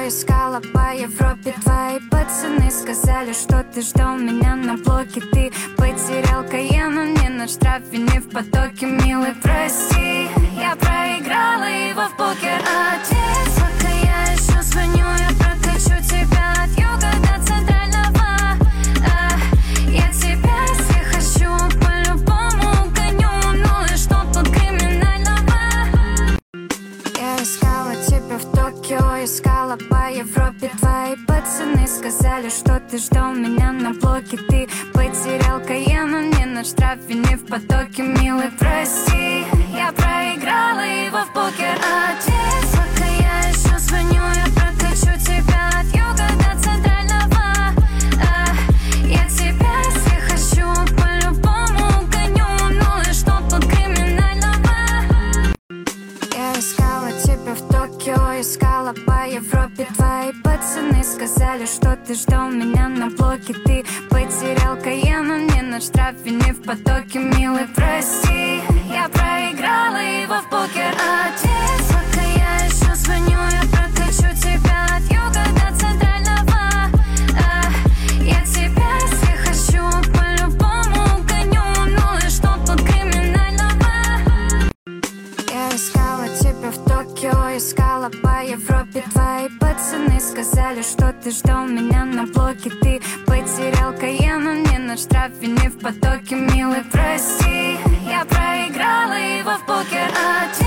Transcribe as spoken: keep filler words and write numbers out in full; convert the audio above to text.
искала по Европе. Твои пацаны сказали, что ты ждал меня на блоке. Ты потерял Каена, мне наш штраф и не в потоке. Милый, прости, я проиграла его в покер. Отец, пока я еще звоню, я прокачу тебя от юга до центрального. а, Я тебя, если хочу, по-любому гоню. Ну и что тут криминального? Я искала тебя в Токио, искала по Европе. Твои пацаны сказали, что ты ждал меня на блоке. Ты потерял Каена, мне наш штраф и не в потоке. Милый, прости, я проиграла его в покер. Отец, пока я еще звоню, я прокачу тебя от юга до центрального. а, Я тебя, если хочу, по-любому гоню. Ну и что тут криминального? Я искала тебя в Токио, искала по Европе. Твои пацаны сказали, что ты ждал меня на блоке. Ты потерял Каена, мне наш штраф и не в потоке. Милый, прости, я проиграла его в покер. Отец, пока я еще звоню, я прокачу тебя от юга до центрального. а, Я тебя, если хочу, по-любому гоню. Ну и что тут криминального? Я искала тебя в Токио, искала по Европе. Твои пацаны сказали, что ты ждал меня на блоке. Ты потерял Каена, мне наш штраф и не в потоке. Милый, прости, я проиграла его в покер. Отец,